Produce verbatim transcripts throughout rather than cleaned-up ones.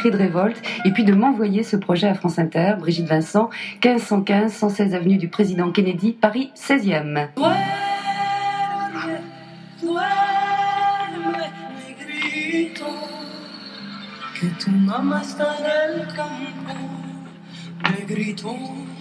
cri de révolte, et puis de m'envoyer ce projet à France Inter. Brigitte Vincent, quinze cent quinze, cent seize avenue du Président Kennedy, Paris seizième. Duerme, duerme, negrito, que tu mamá está en el campo, negrito.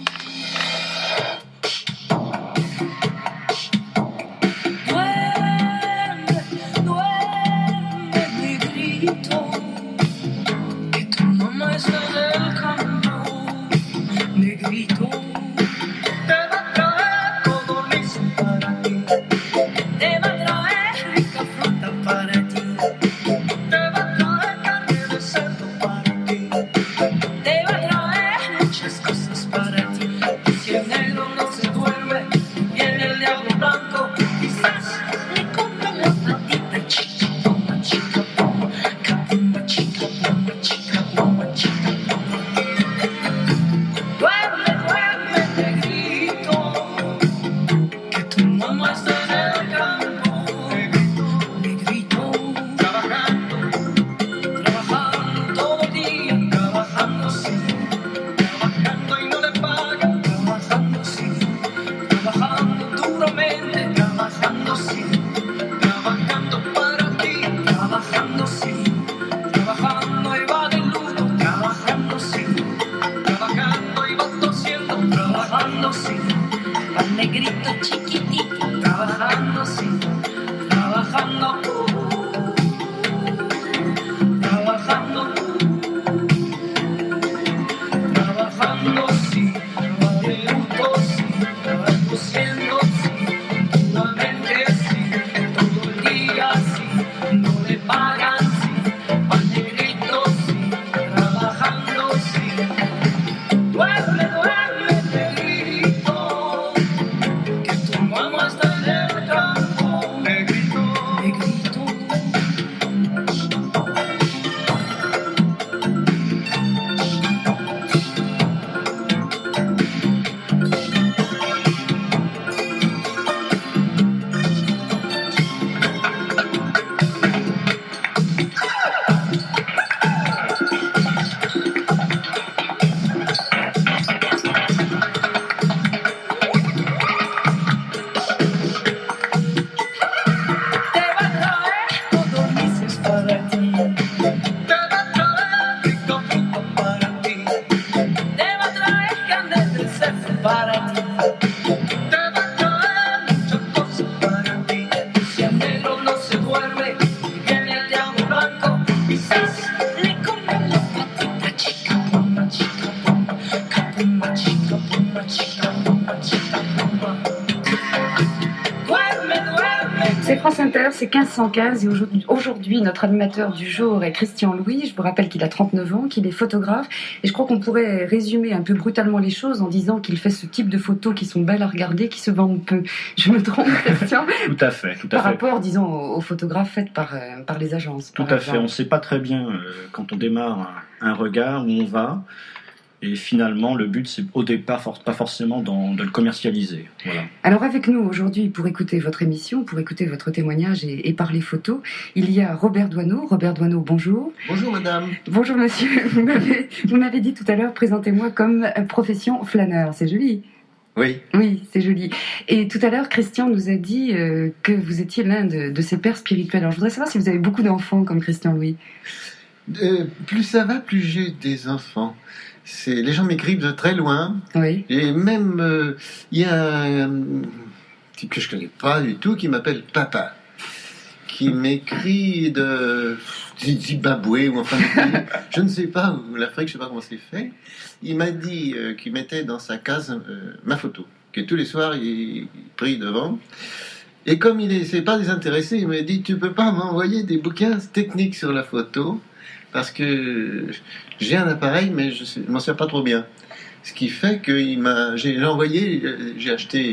C'est France Inter, c'est quinze cent quinze et aujourd'hui notre animateur du jour est Christian Louis. Je vous rappelle qu'il a trente-neuf ans, qu'il est photographe et je crois qu'on pourrait résumer un peu brutalement les choses en disant qu'il fait ce type de photos qui sont belles à regarder, qui se vendent peu. Je me trompe, Christian? Tout à fait, tout à par fait. rapport, disons, aux, aux photographes faits par, euh, par les agences. Tout à fait, on ne sait pas très bien euh, quand on démarre un, un regard où on va. Et finalement, le but, c'est au départ for- pas forcément dans, de le commercialiser. Voilà. Alors avec nous aujourd'hui, pour écouter votre émission, pour écouter votre témoignage et, et parler photo, il y a Robert Doisneau. Robert Doisneau, bonjour. Bonjour madame. Bonjour monsieur. Vous m'avez, vous m'avez dit tout à l'heure, présentez-moi comme profession flâneur. C'est joli. Oui. Oui, c'est joli. Et tout à l'heure, Christian nous a dit euh, que vous étiez l'un de, de ses pères spirituels. Alors je voudrais savoir si vous avez beaucoup d'enfants comme Christian Louis. Euh, plus ça va, plus j'ai des enfants. C'est, les gens m'écrivent de très loin. Oui. Et même, euh, il y a un type que je connais pas du tout qui m'appelle Papa, qui m'écrit de Zimbabwe ou enfin, je ne sais pas, ou l'Afrique, je ne sais pas comment c'est fait. Il m'a dit euh, qu'il mettait dans sa case euh, ma photo, que tous les soirs il, il prie devant. Et comme il ne s'est pas désintéressé, il m'a dit tu peux pas m'envoyer des bouquins techniques sur la photo parce que j'ai un appareil mais je ne m'en sers pas trop bien. Ce qui fait que il m'a, j'ai envoyé, j'ai acheté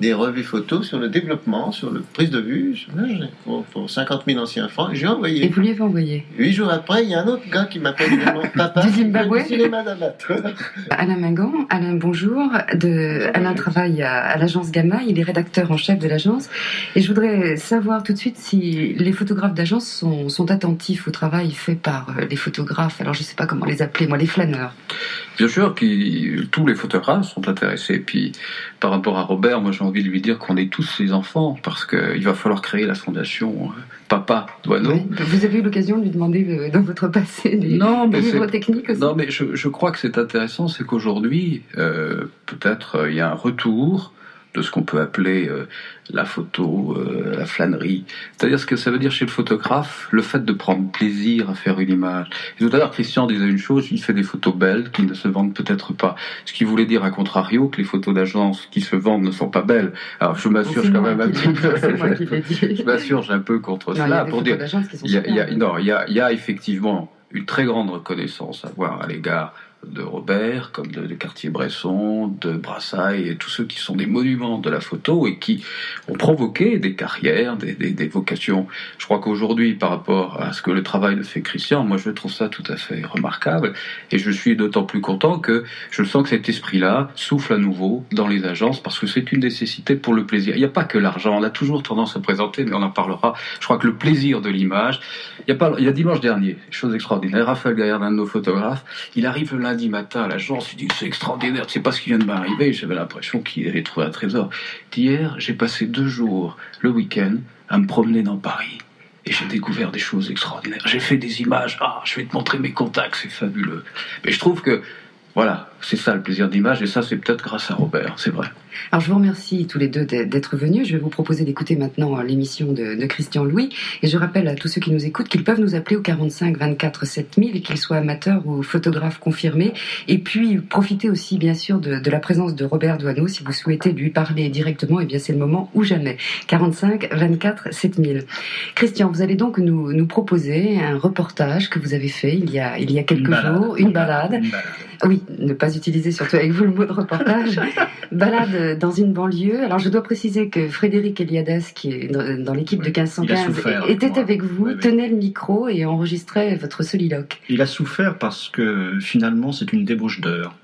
des revues photos sur le développement, sur le prise de vue, sur- pour, pour cinquante mille anciens francs. Et j'ai Et envoyé. vous lui avez envoyé. Huit jours après, il y a un autre gars qui m'appelle également papa. Du Zimbabwe. Du cinéma d'amateur. Alain Mingan, Alain, bonjour. De, Alain travaille à, à l'agence Gamma, il est rédacteur en chef de l'agence. Et je voudrais savoir tout de suite si les photographes d'agence sont, sont attentifs au travail fait par euh, les photographes. Alors je ne sais pas comment les appeler, moi, les flâneurs. Bien sûr que tous les photographes sont intéressés. Puis par rapport à Robert, moi j'ai envie de lui dire qu'on est tous ses enfants, parce qu'il va falloir créer la fondation euh, Papa Doineau. Oui. Vous avez eu l'occasion de lui demander euh, dans votre passé des, Non, mais des livres c'est- techniques aussi. Non, mais je, je crois que c'est intéressant, c'est qu'aujourd'hui, euh, peut-être euh, il y a un retour de ce qu'on peut appeler euh, la photo, euh, la flânerie. C'est-à-dire ce que ça veut dire chez le photographe, le fait de prendre plaisir à faire une image. Et tout à l'heure, Christian disait une chose, il fait des photos belles qui ne se vendent peut-être pas. Ce qui voulait dire, à contrario, que les photos d'agence qui se vendent ne sont pas belles. Alors je m'assure C'est quand moi même un qui petit l'ai dit, peu... c'est moi qui l'ai dit. Je m'assure, j'ai un peu contre Non, il y a cela des pour photos dire... d'agence qui sont Il y a, il y a- super. non, il y a, il y a effectivement une très grande reconnaissance à avoir à l'égard de Robert, comme de, de Cartier-Bresson, de Brassailles, et tous ceux qui sont des monuments de la photo et qui ont provoqué des carrières, des, des, des vocations. Je crois qu'aujourd'hui, par rapport à ce que le travail de fait Christian, moi je trouve ça tout à fait remarquable, et je suis d'autant plus content que je sens que cet esprit-là souffle à nouveau dans les agences, parce que c'est une nécessité pour le plaisir. Il n'y a pas que l'argent, on a toujours tendance à présenter, mais on en parlera. Je crois que le plaisir de l'image, il y a pas, il y a dimanche dernier, chose extraordinaire, Raphaël Gaillard, un de nos photographes, il arrive le lundi matin à l'agence, il dit c'est extraordinaire, tu sais pas ce qui vient de m'arriver, j'avais l'impression qu'il allait trouver un trésor. D'hier, j'ai passé deux jours, le week-end, à me promener dans Paris. Et j'ai découvert des choses extraordinaires. J'ai fait des images, ah, je vais te montrer mes contacts, c'est fabuleux. Mais je trouve que, voilà, c'est ça le plaisir d'image, et ça c'est peut-être grâce à Robert, c'est vrai. Alors je vous remercie tous les deux d'être venus. Je vais vous proposer d'écouter maintenant l'émission de, de Christian Louis. Et je rappelle à tous ceux qui nous écoutent qu'ils peuvent nous appeler au quarante-cinq vingt-quatre sept mille, qu'ils soient amateurs ou photographes confirmés. Et puis profitez aussi bien sûr de, de la présence de Robert Doineau. Si vous souhaitez lui parler directement, eh bien c'est le moment ou jamais. quarante-cinq vingt-quatre sept mille. Christian, vous allez donc nous, nous proposer un reportage que vous avez fait il y a, il y a quelques Une balade. jours. Une balade. Une balade. Oui, ne pas utiliser surtout avec vous le mot de reportage. Balade dans une banlieue. Alors je dois préciser que Frédéric Eliadas, qui est dans, dans l'équipe Oui, de quinze cent il a quinze, souffert était avec moi. avec vous, Oui, oui. tenait le micro et enregistrait votre soliloque. Il a souffert parce que finalement c'est une débauche d'heures.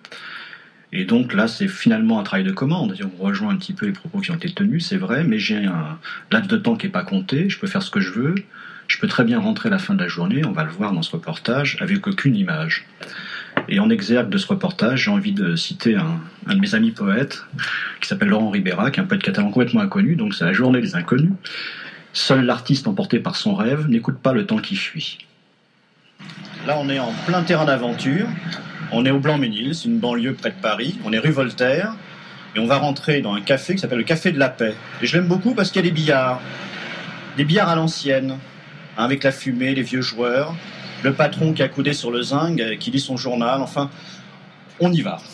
Et donc là c'est finalement un travail de commande. On rejoint un petit peu les propos qui ont été tenus, c'est vrai, mais j'ai un laps de temps qui n'est pas compté, je peux faire ce que je veux, je peux très bien rentrer à la fin de la journée, on va le voir dans ce reportage, avec aucune image. Et en exergue de ce reportage, j'ai envie de citer un, un de mes amis poètes, qui s'appelle Laurent Ribera, qui est un poète catalan complètement inconnu, donc c'est la journée des inconnus. Seul l'artiste emporté par son rêve n'écoute pas le temps qui fuit. Là, on est en plein terrain d'aventure. On est au Blanc-Ménil, c'est une banlieue près de Paris. On est rue Voltaire. Et on va rentrer dans un café qui s'appelle le Café de la Paix. Et je l'aime beaucoup parce qu'il y a des billards. Des billards à l'ancienne, hein, avec la fumée, les vieux joueurs. Le patron qui a coudé sur le zinc, euh, qui lit son journal. Enfin, on y va.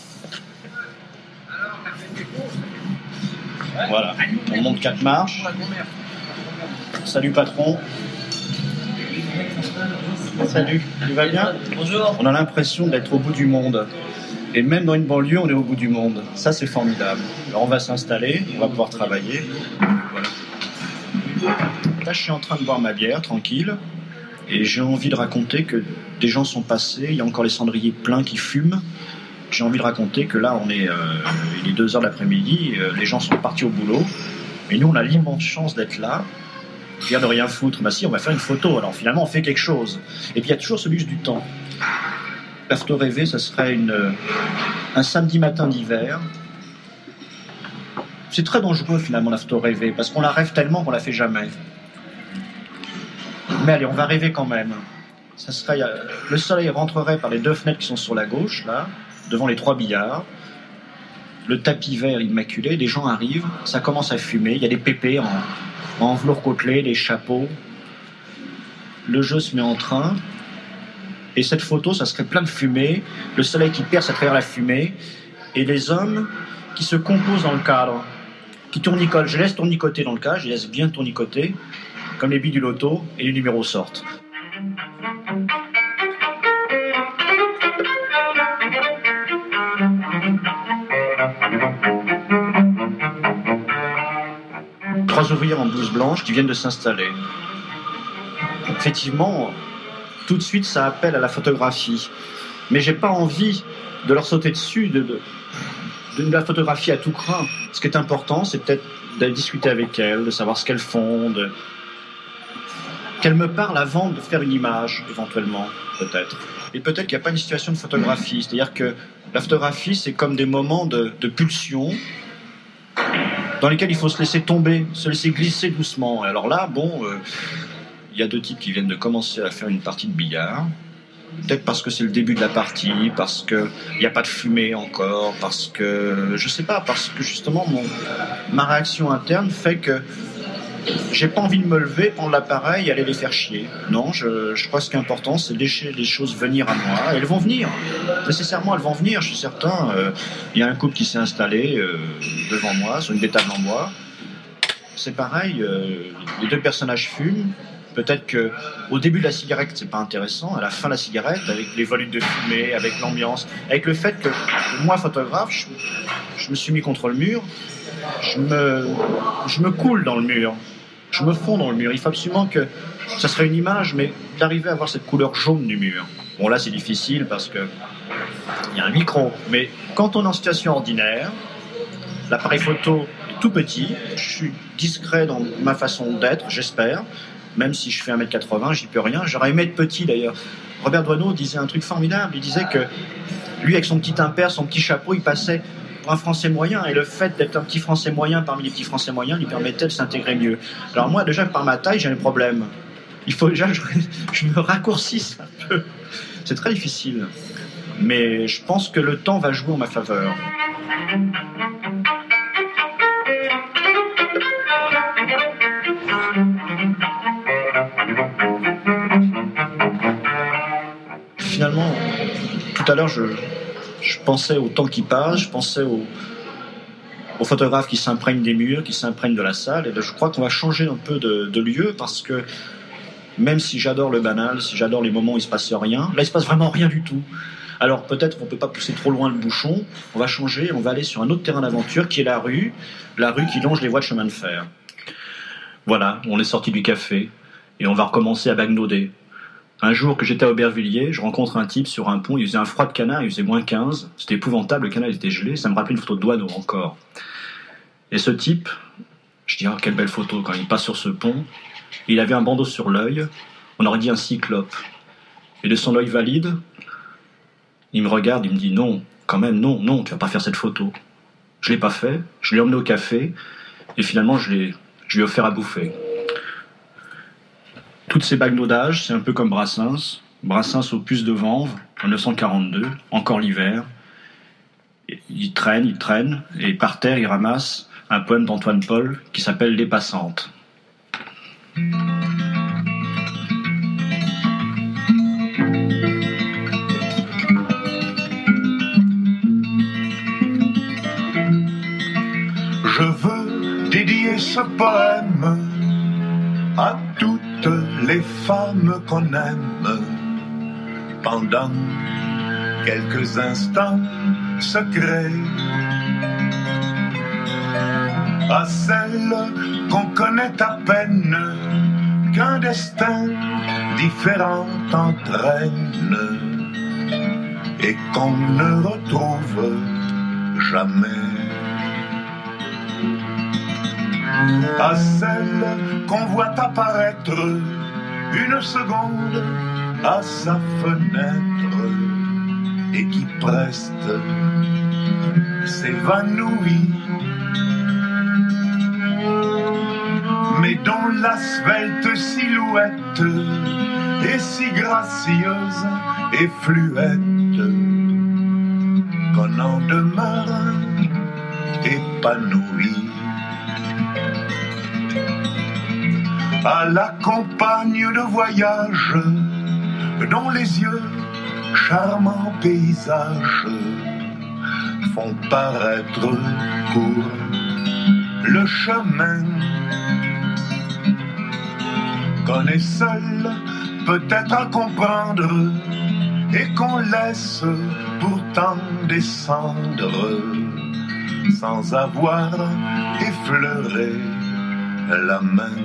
Voilà, on monte quatre marches. Salut patron. Salut, tu vas bien? Bonjour. On a l'impression d'être au bout du monde. Et même dans une banlieue, on est au bout du monde. Ça, c'est formidable. Alors, on va s'installer, on va pouvoir travailler. Voilà. Là, je suis en train de boire ma bière, tranquille. Et j'ai envie de raconter que des gens sont passés. Il y a encore les cendriers pleins qui fument. J'ai envie de raconter que là, on est, euh, il est deux heures de l'après-midi. Euh, les gens sont partis au boulot. Et nous, on a l'immense chance d'être là. Dire de rien foutre, bah si, on va faire une photo. Alors finalement, on fait quelque chose. Et puis il y a toujours ce luxe du temps. La photo rêvée, ça serait une, un samedi matin d'hiver. C'est très dangereux finalement la photo rêvée, parce qu'on la rêve tellement qu'on la fait jamais. Mais allez, on va rêver quand même. Ça serait, euh, le soleil rentrerait par les deux fenêtres qui sont sur la gauche, là, devant les trois billards. Le tapis vert immaculé, des gens arrivent, ça commence à fumer, il y a des pépés en, en velours côtelé, des chapeaux. Le jeu se met en train. Et cette photo, ça serait plein de fumée, le soleil qui perce à travers la fumée, et les hommes qui se composent dans le cadre, qui tournicotent. Je laisse tournicoter dans le cadre, je laisse bien tournicoter, comme les billes du loto, et les numéros sortent. trois ouvrières en blouse blanche qui viennent de s'installer. Effectivement, tout de suite, ça appelle à la photographie. Mais j'ai pas envie de leur sauter dessus, de, de, de la photographie à tout crin. Ce qui est important, c'est peut-être d'aller discuter avec elles, de savoir ce qu'elles font, de... qu'elles me parlent avant de faire une image, éventuellement, peut-être. Et peut-être qu'il n'y a pas une situation de photographie. C'est-à-dire que la photographie, c'est comme des moments de, de pulsion dans lesquels il faut se laisser tomber, se laisser glisser doucement. Et alors là, bon, il euh, y a deux types qui viennent de commencer à faire une partie de billard. Peut-être parce que c'est le début de la partie, parce qu'il n'y a pas de fumée encore, parce que, je sais pas, parce que justement, mon, ma réaction interne fait que j'ai pas envie de me lever, prendre l'appareil et aller les faire chier. Non, je, je crois que ce qui est important, c'est de laisser les choses venir à moi. Et elles vont venir. Nécessairement, elles vont venir, je suis certain. Il euh, y a un couple qui s'est installé euh, devant moi, sur une des tables en bois. C'est pareil, euh, les deux personnages fument. Peut-être qu'au début de la cigarette, c'est pas intéressant. À la fin de la cigarette, avec les volutes de fumée, avec l'ambiance, avec le fait que, que moi, photographe, je, je me suis mis contre le mur. Je me, je me coule dans le mur. Je me fonds dans le mur. Il faut absolument que ça serait une image, mais d'arriver à avoir cette couleur jaune du mur. Bon, là, c'est difficile parce que il y a un micro. Mais quand on est en situation ordinaire, l'appareil photo est tout petit. Je suis discret dans ma façon d'être, j'espère. Même si je fais un mètre quatre-vingts, j'y peux rien. J'aurais aimé être petit, d'ailleurs. Robert Doisneau disait un truc formidable. Il disait que lui, avec son petit impair, son petit chapeau, il passait pour un Français moyen, et le fait d'être un petit Français moyen parmi les petits Français moyens lui permettait de s'intégrer mieux. Alors moi, déjà, par ma taille, j'ai un problème. Il faut déjà que je, je me raccourcisse un peu. C'est très difficile. Mais je pense que le temps va jouer en ma faveur. Finalement, tout à l'heure, je... Je pensais au temps qui passe, je pensais aux, aux photographes qui s'imprègnent des murs, qui s'imprègnent de la salle. Et là, je crois qu'on va changer un peu de, de lieu parce que même si j'adore le banal, si j'adore les moments où il ne se passe rien, là, il ne se passe vraiment rien du tout. Alors peut-être qu'on ne peut pas pousser trop loin le bouchon. On va changer, on va aller sur un autre terrain d'aventure qui est la rue, la rue qui longe les voies de chemin de fer. Voilà, on est sorti du café et on va recommencer à bagnauder. Un jour que j'étais à Aubervilliers, je rencontre un type sur un pont, il faisait un froid de canard, il faisait moins quinze, c'était épouvantable, le canard était gelé, ça me rappelait une photo de Doisneau encore. Et ce type, je dis, oh, quelle belle photo, quand il passe sur ce pont, il avait un bandeau sur l'œil, on aurait dit un cyclope. Et de son œil valide, il me regarde, il me dit, non, quand même, non, non, tu vas pas faire cette photo. Je l'ai pas fait, je l'ai emmené au café, et finalement je l'ai, je lui ai offert à bouffer. Toutes ces bagnaudages, c'est un peu comme Brassens. Brassens aux puces de Vanves, en dix-neuf cent quarante-deux, encore l'hiver. Il traîne, il traîne, et par terre, il ramasse un poème d'Antoine Paul qui s'appelle « Les passantes ». Je veux dédier ce poème à toutes les femmes qu'on aime pendant quelques instants secrets, à celles qu'on connaît à peine, qu'un destin différent entraîne et qu'on ne retrouve jamais. À celle qu'on voit apparaître une seconde à sa fenêtre et qui preste s'évanouit, mais dont la svelte silhouette est si gracieuse et fluette qu'on en demeure épanoui. À la compagne de voyage, dont les yeux, charmants paysages, font paraître pour le chemin, qu'on est seul peut-être à comprendre et qu'on laisse pourtant descendre sans avoir effleuré la main.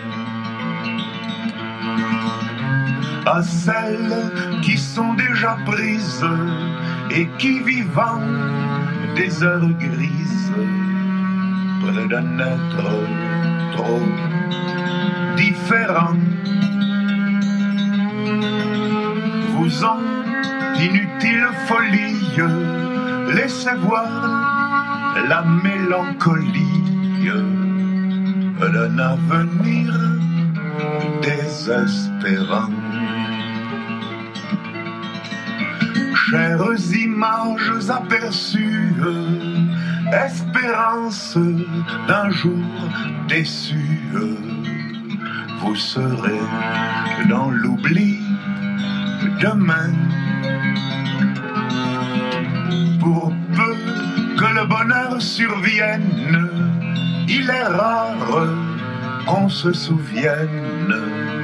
À celles qui sont déjà prises et qui vivant des heures grises près d'un être trop différent, vous en inutile folie laissez voir la mélancolie d'un avenir désespérant. Chères images aperçues, espérance d'un jour déçu, vous serez dans l'oubli demain. Pour peu que le bonheur survienne, il est rare qu'on se souvienne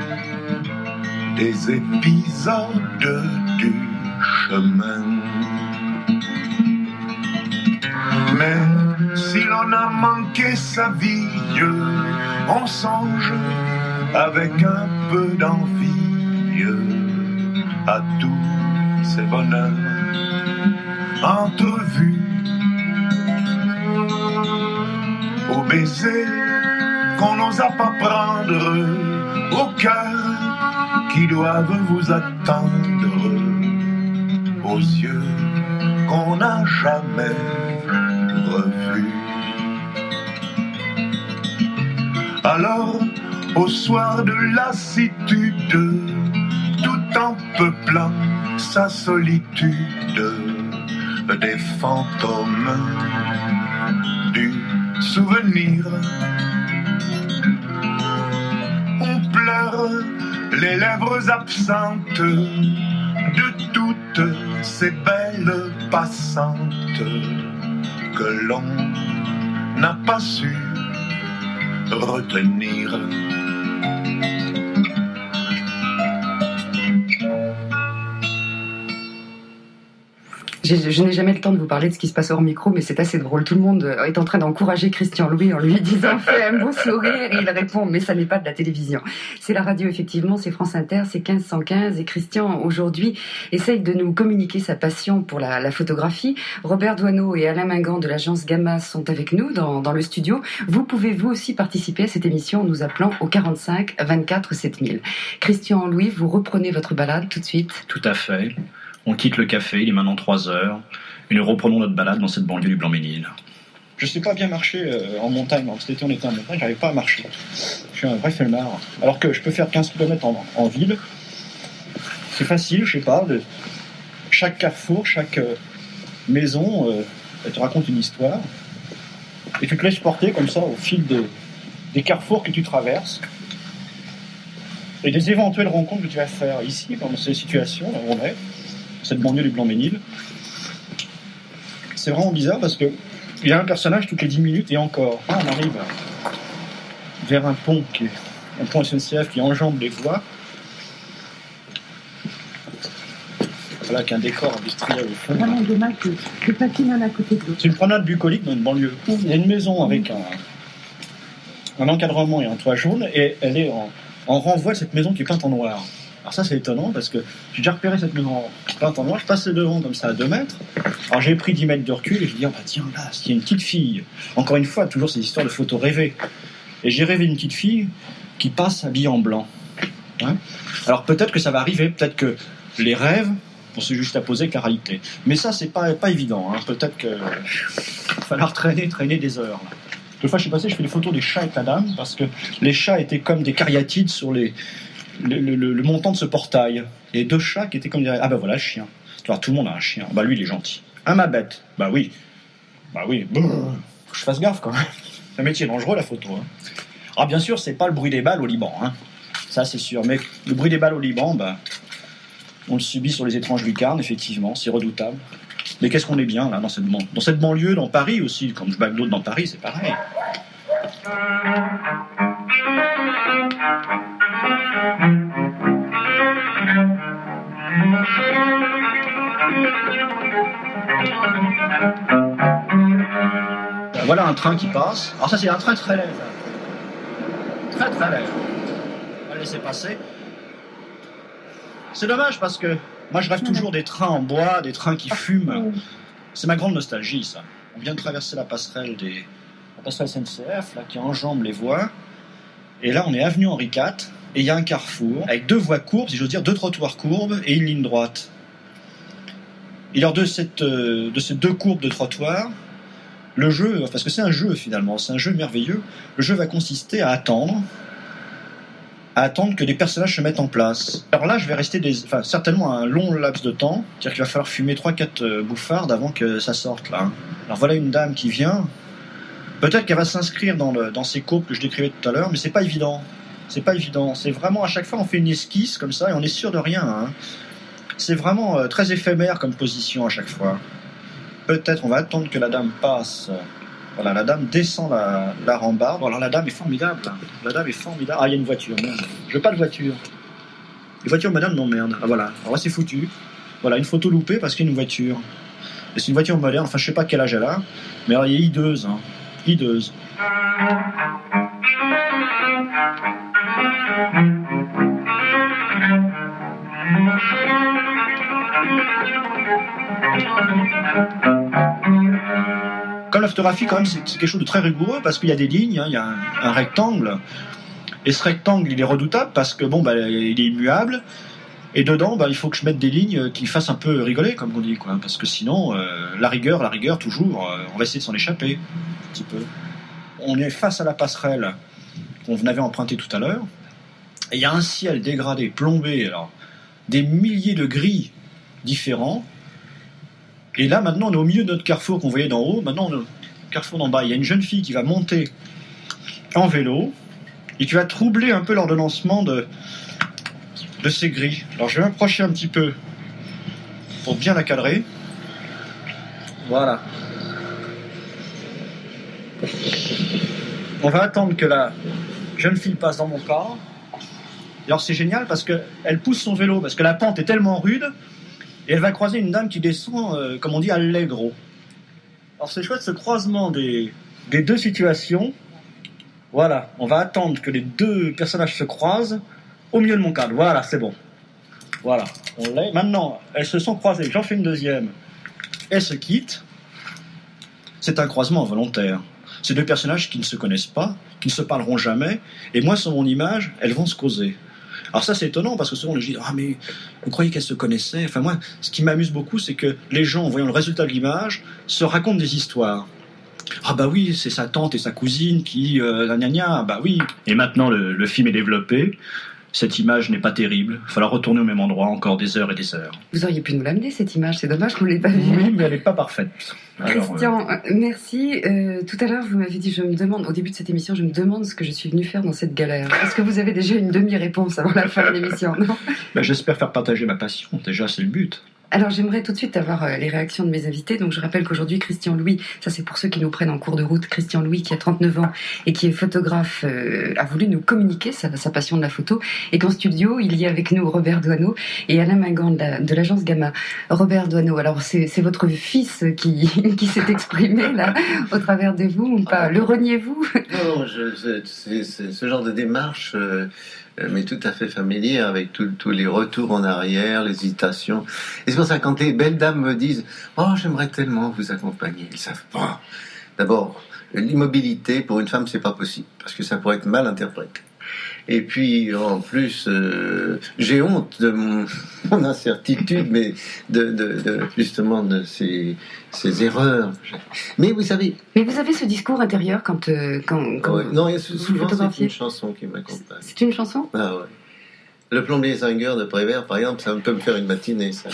des épisodes du chemin. Mais si l'on a manqué sa vie, on songe avec un peu d'envie à tous ces bonheurs entrevus, aux baisers qu'on n'osa pas prendre, aux cœurs qui doivent vous attendre, aux yeux qu'on n'a jamais revus. Alors, au soir de lassitude, tout en peuplant sa solitude, des fantômes du souvenir, on pleure les lèvres absentes de toutes ces belles passantes que l'on n'a pas su retenir. Je, je n'ai jamais le temps de vous parler de ce qui se passe hors micro, mais c'est assez drôle. Tout le monde est en train d'encourager Christian Louis en lui disant « Fais un beau sourire » et il répond « Mais ça n'est pas de la télévision. » C'est la radio, effectivement, c'est France Inter, c'est quinze cent quinze et Christian, aujourd'hui, essaye de nous communiquer sa passion pour la, la photographie. Robert Doisneau et Alain Mingan de l'agence Gamma sont avec nous dans, dans le studio. Vous pouvez vous aussi participer à cette émission en nous appelant au quarante-cinq vingt-quatre sept mille. Christian Louis, vous reprenez votre balade tout de suite? Tout à fait. On quitte le café, il est maintenant trois heures, et nous reprenons notre balade dans cette banlieue du Blanc-Ménil. Je sais pas bien marcher euh, en montagne. Cet été, on était en montagne, j'arrive pas à marcher. Je suis un vrai flemmard. Alors que je peux faire quinze kilomètres en, en ville. C'est facile, je sais pas. De... Chaque carrefour, chaque euh, maison, euh, elle te raconte une histoire. Et tu te laisses porter comme ça au fil des, des carrefours que tu traverses. Et des éventuelles rencontres que tu vas faire ici, dans ces situations où on est. Cette banlieue du Blanc-Ménil. C'est vraiment bizarre parce que il y a un personnage toutes les dix minutes et encore. Là, on arrive vers un pont qui est un pont S N C F qui enjambe les voies. Voilà, qu'un décor industriel au fond. Vraiment dommage que le papier l'un à côté de l'autre. C'est une promenade bucolique dans une banlieue. Il y a une maison avec un, un encadrement et un toit jaune et elle est en, en renvoi de cette maison qui est peinte en noir. Alors ça c'est étonnant parce que j'ai déjà repéré cette maison peinte en noir, je passais devant comme ça à deux mètres, alors j'ai pris dix mètres de recul et je me dis oh bah tiens là, il y a une petite fille, encore une fois toujours ces histoires de photos rêvées, et j'ai rêvé une petite fille qui passe habillée en blanc, hein. Alors peut-être que ça va arriver, peut-être que les rêves vont se juxtaposer avec la réalité, mais ça c'est pas, pas évident, hein. Peut-être qu'il va falloir traîner, traîner des heures. Deux fois je suis passé, je fais des photos des chats avec la dame parce que les chats étaient comme des cariatides sur les Le, le, le montant de ce portail. Et deux chats qui étaient comme des... Ah bah voilà le chien. Alors tout le monde a un chien. Bah lui il est gentil. Un ma bête. Bah oui. Bah oui. Brrr. Faut que je fasse gaffe quand même. C'est un métier dangereux la photo. Hein. Alors bien sûr c'est pas le bruit des balles au Liban. Hein. Ça c'est sûr. Mais le bruit des balles au Liban, bah, on le subit sur les étranges lucarnes, effectivement. C'est redoutable. Mais qu'est-ce qu'on est bien là dans cette, ban... dans cette banlieue, dans Paris aussi. Quand je bague d'autres dans Paris, c'est pareil. Voilà un train qui passe. Alors ça c'est un train très lent. Très très laid. On va laisser passer. C'est dommage parce que moi je rêve toujours des trains en bois, des trains qui fument. C'est ma grande nostalgie ça. On vient de traverser la passerelle des la passerelle S N C F là, qui enjambe les voies. Et là on est avenue Henri quatre et il y a un carrefour avec deux voies courbes, si j'ose dire, deux trottoirs courbes et une ligne droite. Et lors de, cette, euh, de ces deux courbes de trottoir, le jeu, parce que c'est un jeu finalement, c'est un jeu merveilleux, le jeu va consister à attendre, à attendre que des personnages se mettent en place. Alors là, je vais rester des, enfin, certainement un long laps de temps, c'est-à-dire qu'il va falloir fumer trois quatre euh, bouffardes avant que ça sorte là. Alors voilà une dame qui vient, peut-être qu'elle va s'inscrire dans, le, dans ces courbes que je décrivais tout à l'heure, mais c'est pas évident. C'est pas évident, c'est vraiment à chaque fois on fait une esquisse comme ça et on est sûr de rien. Hein. C'est vraiment euh, très éphémère comme position à chaque fois. Peut-être on va attendre que la dame passe. Voilà, la dame descend la, la rambarde. Alors la dame est formidable. La dame est formidable. Ah, il y a une voiture. Merde. Je veux pas de voiture. Les voitures, madame, non, merde. Ah, voilà. Alors là, c'est foutu. Voilà, une photo loupée parce qu'il y a une voiture. Et c'est une voiture moderne. Enfin, je sais pas quel âge elle a. Mais alors, il est hideuse. Hein. Hideuse. Comme la photographie, quand même, c'est quelque chose de très rigoureux parce qu'il y a des lignes, hein, il y a un, un rectangle. Et ce rectangle, il est redoutable parce que bon, bah, il est immuable. Et dedans, bah, il faut que je mette des lignes qui fassent un peu rigoler, comme on dit, quoi. Parce que sinon, euh, la rigueur, la rigueur, toujours, euh, on va essayer de s'en échapper un petit peu. On est face à la passerelle qu'on avait empruntée tout à l'heure. Et il y a un ciel dégradé, plombé, alors des milliers de gris différents. Et là, maintenant, on est au milieu de notre carrefour qu'on voyait d'en haut. Maintenant, on est au carrefour d'en bas. Il y a une jeune fille qui va monter en vélo et qui va troubler un peu l'ordonnancement de, de ces gris. Alors, je vais m'approcher un petit peu pour bien la cadrer. Voilà. On va attendre que la jeune fille passe dans mon car. Et alors, c'est génial parce qu'elle pousse son vélo, parce que la pente est tellement rude. Et elle va croiser une dame qui descend, euh, comme on dit, allegro. Alors c'est chouette ce croisement des, des deux situations. Voilà, on va attendre que les deux personnages se croisent au milieu de mon cadre. Voilà, c'est bon. Voilà, on l'a. Maintenant, elles se sont croisées. J'en fais une deuxième. Elles se quittent. C'est un croisement volontaire. Ces deux personnages qui ne se connaissent pas, qui ne se parleront jamais. Et moi, sur mon image, elles vont se causer. Alors ça c'est étonnant parce que souvent on dit ah mais vous croyez qu'elles se connaissaient. Enfin moi ce qui m'amuse beaucoup c'est que les gens en voyant le résultat de l'image se racontent des histoires. Ah bah oui c'est sa tante et sa cousine qui euh, la gna gna, bah oui. Et maintenant le, le film est développé. Cette image n'est pas terrible. Il va falloir retourner au même endroit encore des heures et des heures. Vous auriez pu nous l'amener cette image, c'est dommage qu'on ne l'ait pas vue. Oui, mais elle n'est pas parfaite. Alors, Christian, euh... merci. Euh, tout à l'heure, vous m'avez dit, je me demande, au début de cette émission, je me demande ce que je suis venue faire dans cette galère. Est-ce que vous avez déjà une demi-réponse avant la fin de l'émission, non? Ben, j'espère faire partager ma passion. Déjà, c'est le but. Alors j'aimerais tout de suite avoir euh, les réactions de mes invités. Donc je rappelle qu'aujourd'hui Christian Louis, ça c'est pour ceux qui nous prennent en cours de route, Christian Louis qui a trente-neuf ans et qui est photographe, euh, a voulu nous communiquer sa, sa passion de la photo. Et qu'en studio il y a avec nous Robert Doisneau et Alain Mingan de, la, de l'agence Gamma. Robert Doisneau, alors c'est, c'est votre fils qui, qui s'est exprimé là au travers de vous ou pas? Le reniez-vous? Non, je, je, c'est, c'est ce genre de démarche... Euh... mais tout à fait familier avec tous les retours en arrière, les hésitations. Et c'est pour ça que quand les belles dames me disent « Oh, j'aimerais tellement vous accompagner », ils ne savent pas. D'abord, l'immobilité, pour une femme, c'est pas possible, parce que ça pourrait être mal interprété. Et puis, en plus, euh, j'ai honte de mon, mon incertitude, mais de, de, de justement de ces, ces erreurs. Mais vous savez... Mais vous avez ce discours intérieur quand... Euh, quand, quand ouais, vous, non, souvent c'est une chanson qui m'accompagne. C'est une chanson? Ah ouais. Le plombier zingueur de Prévert, par exemple, ça peut me faire une matinée, ça.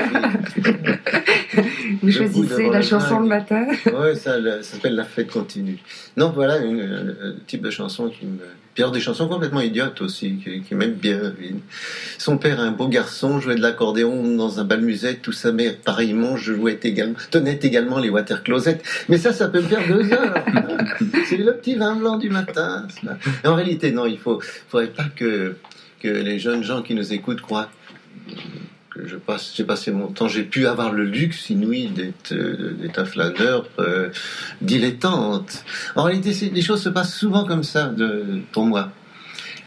Vous choisissez la chanson le matin? Oui, ça, ça s'appelle La fête continue. Non, voilà une, un type de chanson qui me... Puis alors des chansons complètement idiotes aussi, qui, qui m'aiment bien. Son père, un beau garçon, jouait de l'accordéon dans un bal musette, tout sa mère, pareillement, jouait également, tenait également les water closets. Mais ça, ça peut me faire deux heures. C'est le petit vin blanc du matin. Et en réalité, non, il faut, faudrait pas que... que les jeunes gens qui nous écoutent croient que je passe, j'ai passé mon temps, j'ai pu avoir le luxe inouï d'être, d'être un flâneur euh, dilettante. En réalité, c'est, les choses se passent souvent comme ça de, pour moi.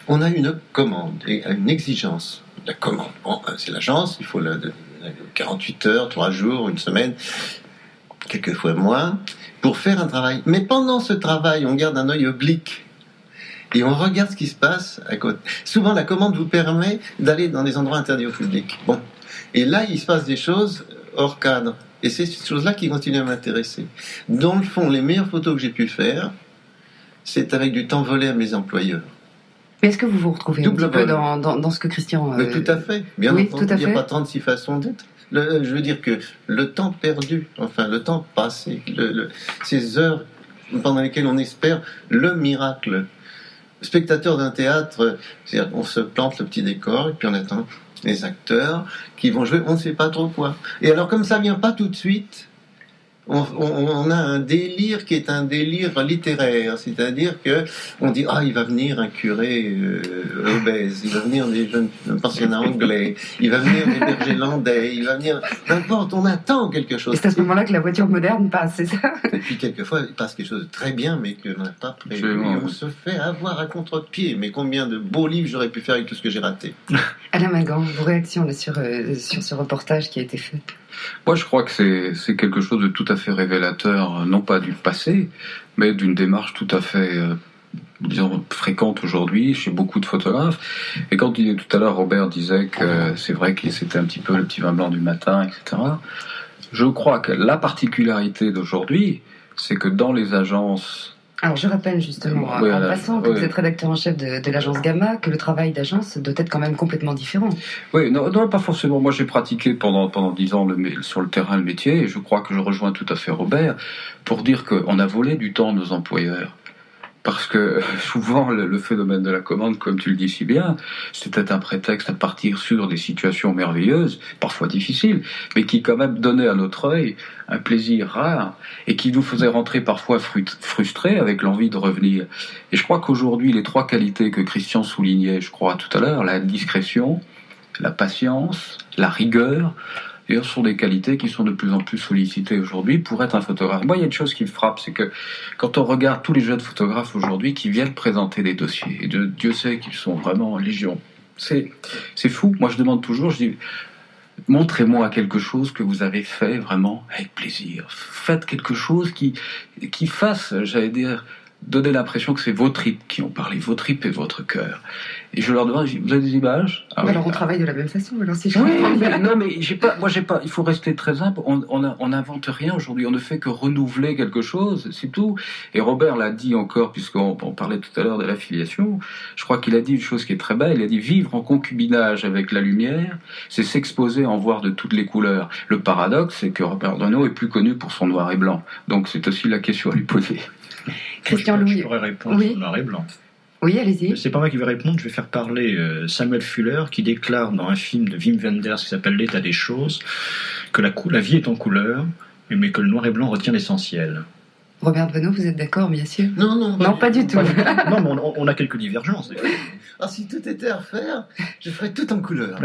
on a une commande et une exigence. La commande, bon, c'est l'agence, il faut le, quarante-huit heures, trois jours, une semaine, quelquefois moins, pour faire un travail. Mais pendant ce travail, on garde un œil oblique et on regarde ce qui se passe à côté. Souvent, la commande vous permet d'aller dans des endroits interdits au public. Bon, et là, il se passe des choses hors cadre. Et c'est ces choses-là qui continuent à m'intéresser. Dans le fond, les meilleures photos que j'ai pu faire, c'est avec du temps volé à mes employeurs. Mais est-ce que vous vous retrouvez Double un petit vol. peu dans, dans, dans ce que Christian... Mais euh, tout à fait, bien oui, entendu, tout à il n'y a fait. pas trente-six façons d'être. Le, je veux dire que le temps perdu, enfin le temps passé, le, le, ces heures pendant lesquelles on espère le miracle. Spectateur d'un théâtre, c'est-à-dire on se plante le petit décor et puis on attend les acteurs qui vont jouer, on ne sait pas trop quoi. Et alors comme ça vient pas tout de suite, on, on, on a un délire qui est un délire littéraire, c'est-à-dire que on dit ah il va venir un curé euh, obèse, il va venir des jeunes pensionnats anglais, il va venir des bergers landais, il va venir n'importe, on attend quelque chose. Et c'est à ce moment-là que la voiture moderne passe, c'est ça? Et puis quelquefois il passe quelque chose de très bien mais que l'on n'a pas prévu. Absolument, Et on oui. se fait avoir à contre-pied. Mais combien de beaux livres j'aurais pu faire avec tout ce que j'ai raté. Alain Mingan, vos réactions là, sur, euh, sur ce reportage qui a été fait? Moi, je crois que c'est, c'est quelque chose de tout à fait révélateur, non pas du passé, mais d'une démarche tout à fait, euh, disons, fréquente aujourd'hui chez beaucoup de photographes. Et quand il, tout à l'heure, Robert disait que c'est vrai que c'était un petit peu le petit vin blanc du matin, et cetera. Je crois que la particularité d'aujourd'hui, c'est que dans les agences... Alors je rappelle justement, Oui, en euh, passant, que oui. vous êtes rédacteur en chef de, de l'agence Gamma, que le travail d'agence doit être quand même complètement différent. Oui, non, non, pas forcément. Moi, j'ai pratiqué pendant pendant dix ans le, mé- sur le terrain le métier, et je crois que je rejoins tout à fait Robert pour dire qu'on a volé du temps à nos employeurs. Parce que souvent, le, le phénomène de la commande, comme tu le dis si bien, c'était un prétexte à partir sur des situations merveilleuses, parfois difficiles, mais qui quand même donnaient à notre œil un plaisir rare et qui nous faisait rentrer parfois frut- frustrés avec l'envie de revenir. Et je crois qu'aujourd'hui, les trois qualités que Christian soulignait, je crois tout à l'heure, la discrétion, la patience, la rigueur, d'ailleurs, ce sont des qualités qui sont de plus en plus sollicitées aujourd'hui pour être un photographe. Moi, il y a une chose qui me frappe, c'est que quand on regarde tous les jeunes photographes aujourd'hui qui viennent présenter des dossiers, et de, Dieu sait qu'ils sont vraiment en légion, c'est, c'est fou. Moi, je demande toujours, je dis, montrez-moi quelque chose que vous avez fait vraiment avec plaisir. Faites quelque chose qui, qui fasse, j'allais dire, donner l'impression que c'est vos tripes qui ont parlé, vos tripes et votre cœur. Et je leur demande, je dis, vous avez des images? Ah oui. Alors on travaille de la même façon, alors si je Oui, comprends bien. mais, non, mais j'ai pas, moi j'ai pas, il faut rester très humble. On, on, a- on n'invente rien aujourd'hui. On ne fait que renouveler quelque chose, c'est tout. Et Robert l'a dit encore, puisqu'on on parlait tout à l'heure de l'affiliation. Je crois qu'il a dit une chose qui est très belle. Il a dit vivre en concubinage avec la lumière, c'est s'exposer à en voir de toutes les couleurs. Le paradoxe, c'est que Robert Doisneau est plus connu pour son noir et blanc. Donc c'est aussi la question à lui poser. Christian je, Louis. je pourrais répondre Oui. en noir et blanc. Oui, allez-y. C'est pas moi qui vais répondre, je vais faire parler euh, Samuel Fuller qui déclare dans un film de Wim Wenders qui s'appelle L'état des choses que la, cou- la vie est en couleur, mais que le noir et blanc retient l'essentiel. Robert Doisneau, vous êtes d'accord, bien sûr? Non, non, Non, pas du tout. Non, mais on, on a quelques divergences. des fois. Ah, si tout était à refaire, je ferais tout en couleur.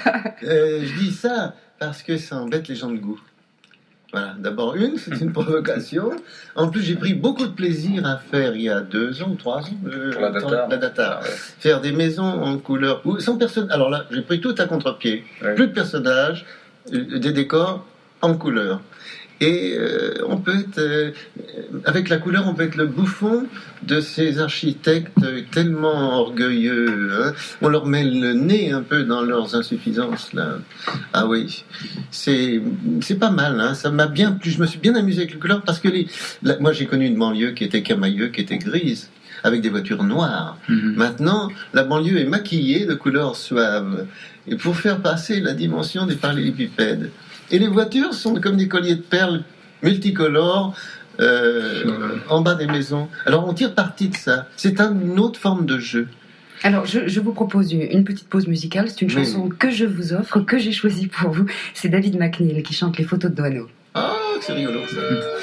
Euh, je dis ça parce que ça embête les gens de goût. Voilà, d'abord une, c'est une provocation. En plus, j'ai pris beaucoup de plaisir à faire il y a deux ans ou trois ans. euh, Pour la Datar. dans la Datar. Faire des maisons en couleur, ou sans personne. Alors là, j'ai pris tout à contre-pied. Ouais. Plus de personnages, euh, des décors en couleur. Et euh, on peut être, euh, avec la couleur, on peut être le bouffon de ces architectes tellement orgueilleux. Hein. On leur met le nez un peu dans leurs insuffisances là. Ah oui, c'est c'est pas mal. Hein. Ça m'a bien plu. Je me suis bien amusé avec les couleurs parce que les, la- moi j'ai connu une banlieue qui était camailleuse, qui était grise, avec des voitures noires. Mhm. Maintenant, la banlieue est maquillée de couleurs suaves et pour faire passer la dimension des parallélépipèdes. Et les voitures sont comme des colliers de perles multicolores euh, en bas des maisons. Alors on tire parti de ça. C'est un- une autre forme de jeu. Alors, je, je vous propose une, une petite pause musicale. C'est une Oui. chanson que je vous offre, que j'ai choisie pour vous. C'est David McNeil qui chante les photos de Doisneau. Ah, c'est rigolo ça.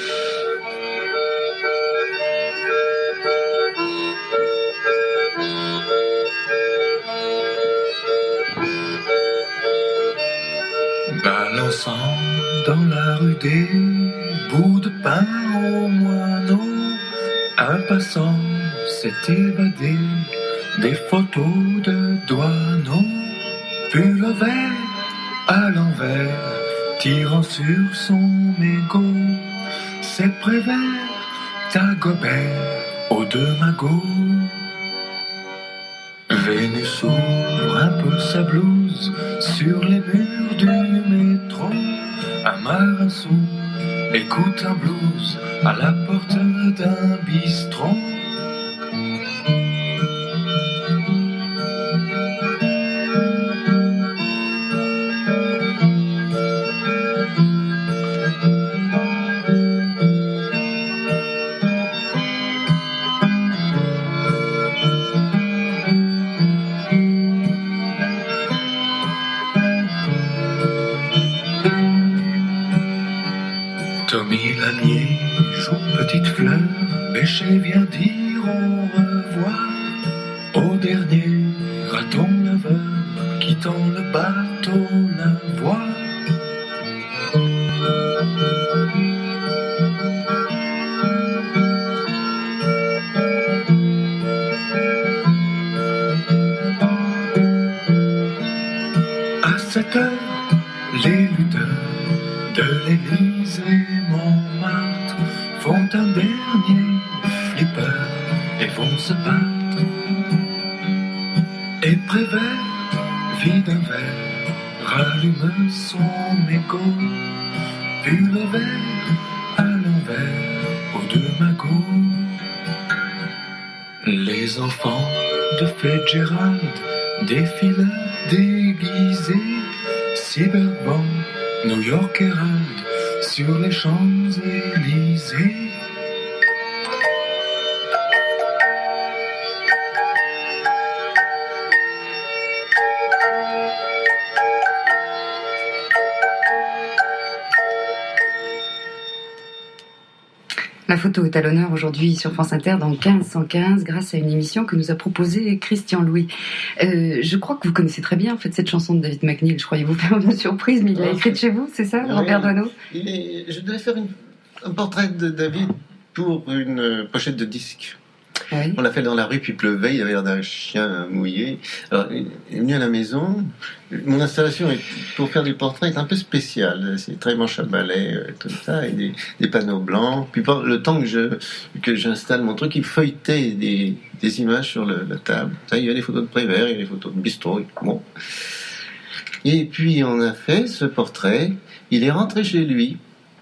Balançant dans la rue des bouts de pain au moineau, un passant s'est évadé des photos de Douaneau, pull vert à l'envers, tirant sur son mégot, c'est Prévert, Dagobert, aux deux magots. Vénus ouvre un peu sa blouse sur les murs du métro. Un Marassou écoute un blues à la porte d'un bistrot. Tommy Lanier, son petite fleur, Bécher vient dire au revoir au dernier raton laveur, quittant le bateau la voie. À cette heure, les lutteurs de l'Élysée Montmartre font un dernier flipper et vont se battre. Et Prévert, vide un verre, rallume son mégot, pull vert à l'envers, aux deux magots. Les enfants de Fitzgerald défilent déguisés, Cyberband, New York Herald, sur les Champs-Élysées. La photo est à l'honneur aujourd'hui sur France Inter dans quinze cent quinze grâce à une émission que nous a proposée Christian Louis. Euh, je crois que vous connaissez très bien en fait cette chanson de David McNeil. Je croyais vous faire une surprise, mais il l'a écrite chez vous, c'est ça, oui, Robert Doisneau? Il est... Je devais faire une... un portrait de David pour une pochette de disque. Oui. On l'a fait dans la rue, puis il pleuvait, il y avait l'air d'un chien mouillé. Alors, il est venu à la maison. Mon installation est, pour faire des portraits est un peu spéciale. C'est très manche à balai, tout ça, et des, des panneaux blancs. Puis le temps que, je, que j'installe mon truc, il feuilletait des, des images sur le, la table. Ça, il y a des photos de Prévert, il y a des photos de bistrot. Bon. Et puis on a fait ce portrait. Il est rentré chez lui,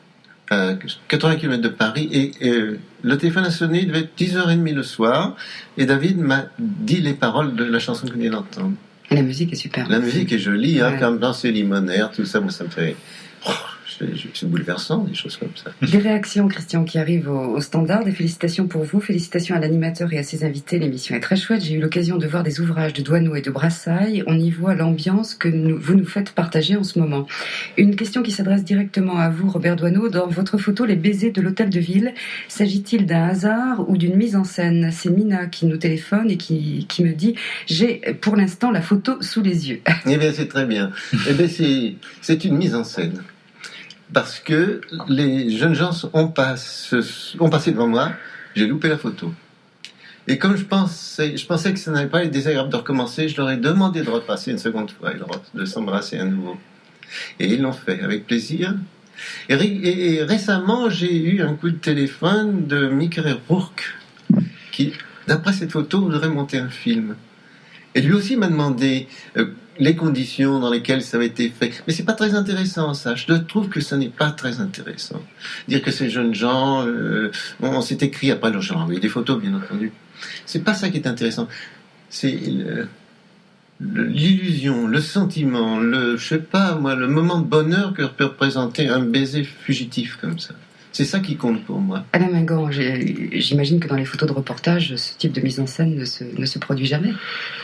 à quatre-vingts kilomètres de Paris, et, et le téléphone a sonné, il devait être dix heures trente le soir, et David m'a dit les paroles de la chanson que vous venez d'entendre. Et la musique est super. La musique est jolie, hein, ouais. Comme dans ces limonaires, tout ça, moi ça me fait... Oh, c'est bouleversant, des choses comme ça. Des réactions, Christian, qui arrivent au, au standard. Des félicitations pour vous, félicitations à l'animateur et à ses invités. L'émission est très chouette. J'ai eu l'occasion de voir des ouvrages de Doisneau et de Brassailles. On y voit l'ambiance que nous, vous nous faites partager en ce moment. Une question qui s'adresse directement à vous, Robert Doisneau. Dans votre photo, les baisers de l'hôtel de ville, s'agit-il d'un hasard ou d'une mise en scène? C'est Mina qui nous téléphone et qui, qui me dit « J'ai pour l'instant la photo sous les yeux ». Eh bien, c'est très bien. Eh bien, c'est, c'est une mise en scène. Parce que les jeunes gens ont, passe, ont passé devant moi, j'ai loupé la photo. Et comme je pensais, je pensais que ça n'allait pas être désagréable de recommencer, je leur ai demandé de repasser une seconde fois, de s'embrasser à nouveau. Et ils l'ont fait, avec plaisir. Et, et, et récemment, j'ai eu un coup de téléphone de Michael Rourke, qui, d'après cette photo, voudrait monter un film. Et lui aussi m'a demandé... Euh, les conditions dans lesquelles ça avait été fait. Mais c'est pas très intéressant, ça. Je trouve que ça n'est pas très intéressant. Dire que ces jeunes gens, euh, on, on s'est écrit après, j'ai envoyé des photos, bien entendu. C'est pas ça qui est intéressant. C'est le, le, l'illusion, le sentiment, le, je sais pas, moi, le moment de bonheur que peut représenter un baiser fugitif comme ça. C'est ça qui compte pour moi. Alain Mingan, j'imagine que dans les photos de reportage, ce type de mise en scène ne se, ne se produit jamais.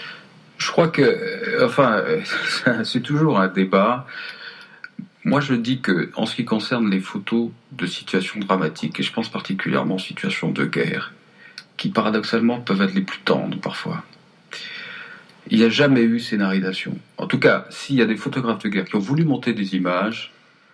Je crois que, enfin, c'est toujours un débat. Moi, je dis que, en ce qui concerne les photos de situations dramatiques, et je pense particulièrement aux situations de guerre, qui paradoxalement peuvent être les plus tendres parfois, il n'y a jamais eu scénarisation. En tout cas, s'il y a des photographes de guerre qui ont voulu monter des images,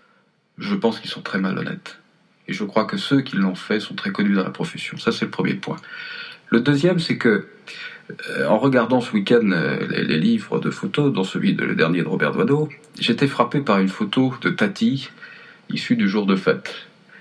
je pense qu'ils sont très malhonnêtes. Et je crois que ceux qui l'ont fait sont très connus dans la profession. Ça, c'est le premier point. Le deuxième, c'est que euh, en regardant ce week-end euh, les, les livres de photos, dont celui de le dernier de Robert Doisneau, j'étais frappé par une photo de Tati, issue du jour de fête.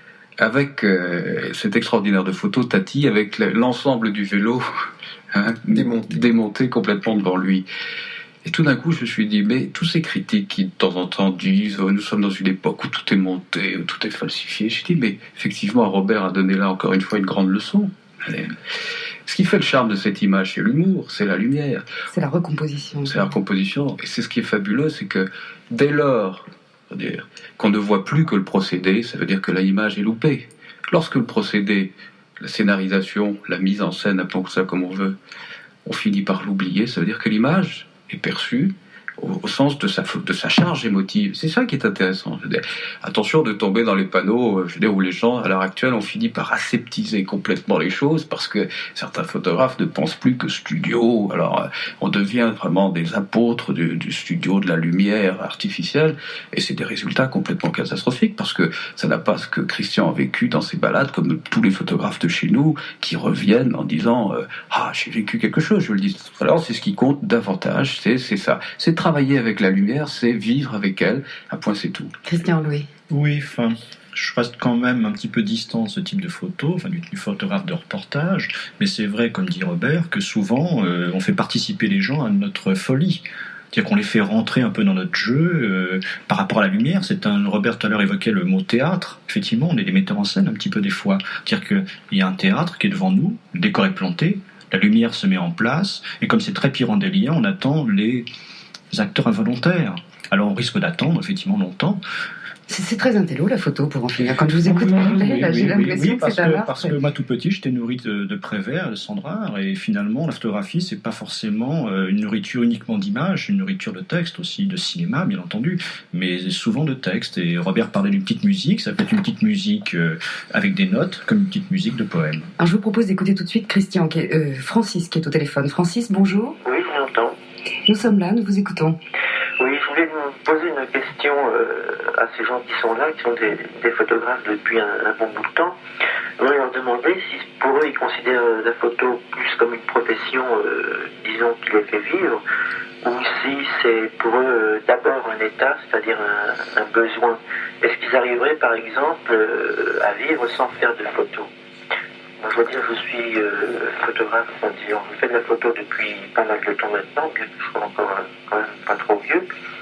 Avec euh, cette extraordinaire de photo, Tati, avec l'ensemble du vélo hein, Démonté. démonté complètement devant lui. Et tout d'un coup, je me suis dit, mais tous ces critiques qui, de temps en temps, disent oh, « nous sommes dans une époque où tout est monté, où tout est falsifié », j'ai dit, mais effectivement, Robert a donné là, encore une fois, une grande leçon. Et ce qui fait le charme de cette image, c'est l'humour, c'est la lumière. C'est la recomposition. C'est la recomposition. Et c'est ce qui est fabuleux, c'est que dès lors c'est-à-dire qu'on ne voit plus que le procédé, ça veut dire que l'image est loupée. Lorsque le procédé, la scénarisation, la mise en scène, appelons ça comme on veut, on finit par l'oublier, ça veut dire que l'image est perçue au, au sens de sa, de sa charge émotive. C'est ça qui est intéressant. Je veux dire, attention de tomber dans les panneaux je veux dire, où les gens, à l'heure actuelle, ont fini par aseptiser complètement les choses parce que certains photographes ne pensent plus que studio. Alors, on devient vraiment des apôtres du, du studio, de la lumière artificielle, et c'est des résultats complètement catastrophiques parce que ça n'a pas ce que Christian a vécu dans ses balades, comme tous les photographes de chez nous qui reviennent en disant euh, « Ah, j'ai vécu quelque chose », je le dis. Alors, c'est ce qui compte davantage, c'est, c'est ça. C'est travailler avec la lumière, c'est vivre avec elle, un point c'est tout. Christian Louis. Oui, enfin, je reste quand même un petit peu distant de ce type de photo, enfin du, du photographe de reportage, mais c'est vrai, comme dit Robert, que souvent euh, on fait participer les gens à notre folie. C'est-à-dire qu'on les fait rentrer un peu dans notre jeu euh, par rapport à la lumière. C'est un, Robert tout à l'heure évoquait le mot théâtre. Effectivement, on est des metteurs en scène un petit peu des fois. C'est-à-dire qu'il y a un théâtre qui est devant nous, le décor est planté, la lumière se met en place, et comme c'est très pyrandélien, on attend les acteurs involontaires. Alors on risque d'attendre effectivement longtemps. C'est, c'est très intello la photo pour en finir. Quand je vous écoute parler, oui, là, oui, j'ai oui, l'impression oui, que parce c'est un que, art. parce que moi tout petit j'étais nourri de, de Prévert, de Sandrard, et finalement la photographie c'est pas forcément euh, une nourriture uniquement d'images, une nourriture de texte aussi, de cinéma bien entendu, mais souvent de texte. Et Robert parlait d'une petite musique, ça peut être une petite musique euh, avec des notes, comme une petite musique de poème. Alors je vous propose d'écouter tout de suite Christian, qui est, euh, Francis qui est au téléphone. Francis, bonjour. Oui, je vous entends. Nous sommes là, nous vous écoutons. Oui, je voulais vous poser une question euh, à ces gens qui sont là, qui sont des, des photographes depuis un, un bon bout de temps. Je voulais leur demander si pour eux ils considèrent la photo plus comme une profession, euh, disons, qui les fait vivre, ou si c'est pour eux euh, d'abord un état, c'est-à-dire un, un besoin. Est-ce qu'ils arriveraient par exemple euh, à vivre sans faire de photos? Moi, je dois dire, je suis euh, photographe, disons, je fais de la photo depuis pas mal de temps maintenant, bien que je sois encore euh, quand même pas trop vieux.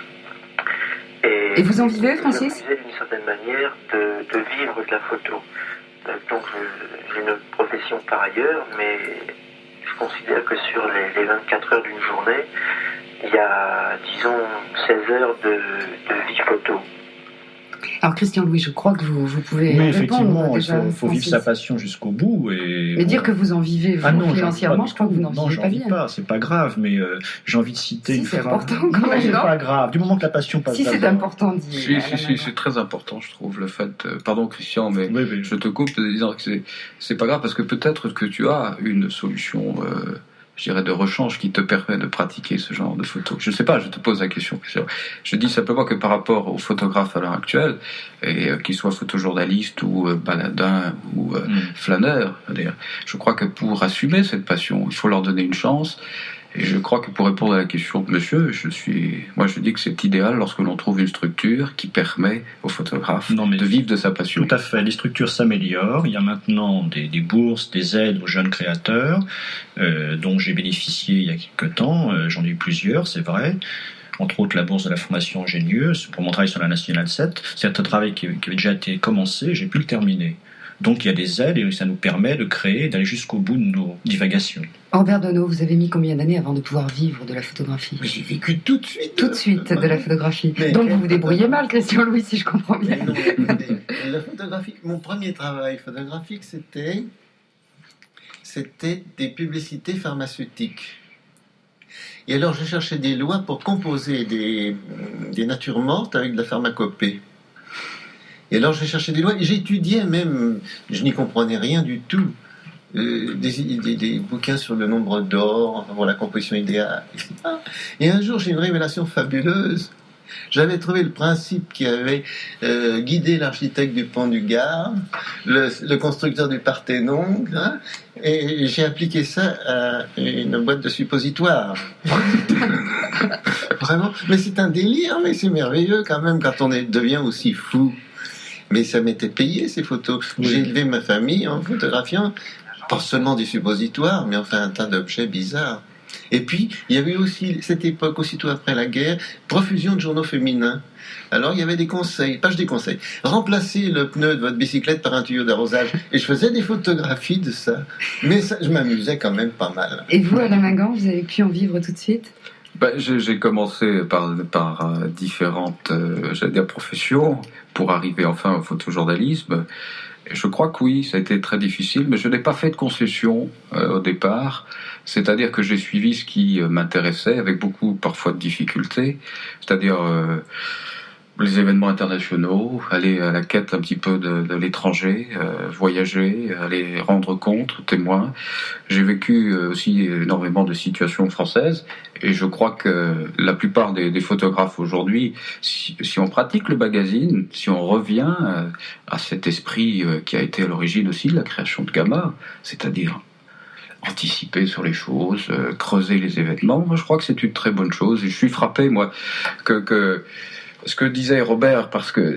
Et, Et vous en vivez, Francis? Je me disais d'une certaine manière de, de vivre de la photo. Euh, donc, je, j'ai une profession par ailleurs, mais je considère que sur les, les vingt-quatre heures d'une journée, il y a, disons, seize heures de, de vie photo. Alors Christian Louis, je crois que vous, vous pouvez Oui, répondre effectivement, déjà, il faut, faut vivre Francis. sa passion jusqu'au bout. Et Mais dire que vous en vivez vous, ah non, financièrement, pas je crois que vous n'en non, vivez j'en pas vis bien. pas, c'est pas grave, mais euh, j'ai envie de citer Si, une c'est phrase. important quand Non, même, c'est non pas grave. Du moment que la passion passe Si c'est d'abord. important, dit. Si, euh, si, la si, maman. c'est très important, je trouve, le fait... euh, pardon, Christian, mais Oui, oui. je te coupe en disant que c'est, c'est pas grave, parce que peut-être que tu as une solution, euh, je dirais, de rechange qui te permet de pratiquer ce genre de photo. Je ne sais pas, je te pose la question, Christian. Je dis simplement que par rapport aux photographes à l'heure actuelle, et euh, qu'ils soient photojournalistes ou euh, baladins ou euh, Mm. flâneurs, c'est-à-dire, je crois que pour assumer cette passion, il faut leur donner une chance. Et je crois que pour répondre à la question de monsieur, je suis, moi je dis que c'est idéal lorsque l'on trouve une structure qui permet aux photographes Non, mais de vivre de sa passion. Tout à fait, les structures s'améliorent. Il y a maintenant des, des bourses, des aides aux jeunes créateurs, euh, dont j'ai bénéficié il y a quelques temps. Euh, j'en ai eu plusieurs, c'est vrai. Entre autres, la bourse de la formation ingénieuse pour mon travail sur la Nationale sept. C'est un travail qui, qui avait déjà été commencé, j'ai pu le terminer. Donc il y a des aides et ça nous permet de créer, d'aller jusqu'au bout de nos divagations. Robert Doisneau, vous avez mis combien d'années avant de pouvoir vivre de la photographie? Mais j'ai vécu tout de suite. Tout de suite de la photographie. Mais- Donc vous vous débrouillez mal, Christian Louis, si je comprends Mais bien. non, écoutez, la photographie, mon premier travail photographique, c'était, c'était des publicités pharmaceutiques. Et alors, je cherchais des lois pour composer des, des natures mortes avec de la pharmacopée. Et alors, je cherchais des lois, et j'étudiais même, je n'y comprenais rien du tout, euh, des, des, des bouquins sur le nombre d'or, enfin, pour la composition idéale, et cetera. Et un jour, j'ai une révélation fabuleuse. J'avais trouvé le principe qui avait euh, guidé l'architecte du Pont du Gard, le, le constructeur du Parthénon, hein, et j'ai appliqué ça à une boîte de suppositoires. Vraiment, mais c'est un délire, mais c'est merveilleux quand même quand on est, devient aussi fou. Mais ça m'était payé ces photos. Oui. J'ai élevé ma famille en photographiant, pas seulement des suppositoires, mais enfin un tas d'objets bizarres. Et puis, il y avait aussi, cette époque, aussitôt après la guerre, profusion de journaux féminins. Alors, il y avait des conseils, pas des conseils. Remplacez le pneu de votre bicyclette par un tuyau d'arrosage. Et je faisais des photographies de ça. Mais ça, je m'amusais quand même pas mal. Et vous, Alain Mingan, vous avez pu en vivre tout de suite? Ben, j'ai, j'ai commencé par, par euh, différentes euh, j'allais dire professions pour arriver enfin au photojournalisme. Et je crois que oui, ça a été très difficile, mais je n'ai pas fait de concession euh, au départ. C'est-à-dire que j'ai suivi ce qui euh, m'intéressait, avec beaucoup parfois de difficultés. C'est-à-dire euh, les événements internationaux, aller à la quête un petit peu de, de l'étranger, euh, voyager, aller rendre compte, témoin. J'ai vécu aussi énormément de situations françaises et je crois que la plupart des, des photographes aujourd'hui, si, si on pratique le magazine, si on revient à cet esprit qui a été à l'origine aussi de la création de Gamma, c'est-à-dire anticiper sur les choses, creuser les événements, moi je crois que c'est une très bonne chose et je suis frappé moi que... que ce que disait Robert, parce que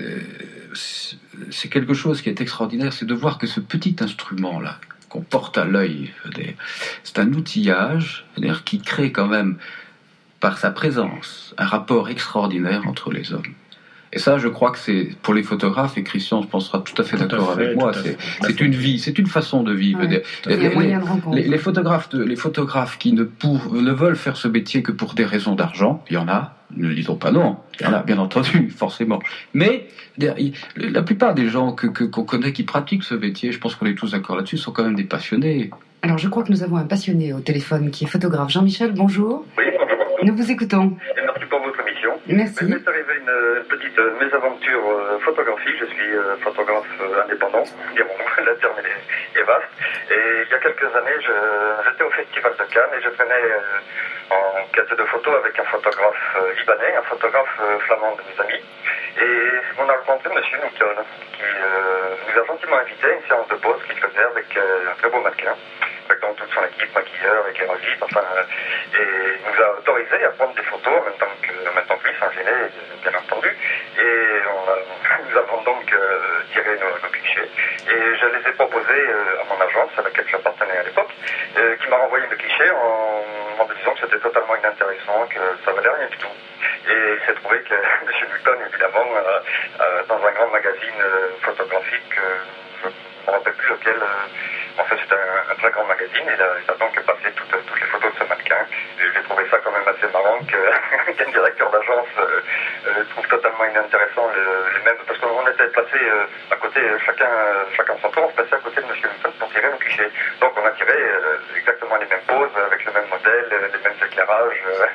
c'est quelque chose qui est extraordinaire, c'est de voir que ce petit instrument-là, qu'on porte à l'œil, c'est un outillage c'est-à-dire qui crée quand même, par sa présence, un rapport extraordinaire entre les hommes. Et ça, je crois que c'est pour les photographes, et Christian se pensera tout à fait tout d'accord à fait, avec moi, c'est, c'est une vie, c'est une façon de vivre. Ouais, les, les, les, les, les, photographes de, les photographes qui ne, pour, ne veulent faire ce métier que pour des raisons d'argent, il y en a, ne disons pas non, il y en a bien entendu, forcément. Mais la plupart des gens que, que, qu'on connaît qui pratiquent ce métier, je pense qu'on est tous d'accord là-dessus, sont quand même des passionnés. Alors je crois que nous avons un passionné au téléphone qui est photographe. Jean-Michel, bonjour. Oui, bonjour. Nous vous écoutons. Et merci pour votre émission. Merci. Il m'est arrivé une, une petite euh, mésaventure euh, photographique. Je suis euh, photographe euh, indépendant. Dirons, la terme est, est vaste. Et il y a quelques années, je, j'étais au Festival de Cannes et je venais euh, en quête de photos avec un photographe euh, libanais, un photographe euh, flamand de mes amis. Et on a rencontré M. Newton qui euh, nous a gentiment invité à une séance de pose qu'il faisait avec euh, un très beau mannequin. Avec donc toute son équipe, maquilleur, éclairagiste, enfin, euh, et nous a autorisé à prendre des photos en même temps que, en même temps que lui, sans gêner, bien entendu. Et on a, nous avons donc euh, tiré nos, nos clichés. Et je les ai proposés euh, à mon agence, à laquelle j'appartenais à l'époque, euh, qui m'a renvoyé mes clichés en, en me disant que c'était totalement inintéressant, que ça valait rien du tout. Et il s'est trouvé que M. Newton, évidemment, euh, euh, dans un grand magazine euh, photographique, euh, je ne me rappelle plus lequel, euh, en fait c'était un, un très grand magazine, et il a, il a donc passé toutes, toutes les photos de ce mannequin. Et j'ai trouvé ça quand même assez marrant que, qu'un directeur d'agence euh, euh, trouve totalement inintéressant le, les mêmes, parce qu'on était placés euh, à côté, chacun, chacun son tour, on se passait à côté de M. Newton pour tirer nos clichés. Donc on a tiré euh, exactement les mêmes poses, avec le même modèle, les mêmes éclairages. Euh,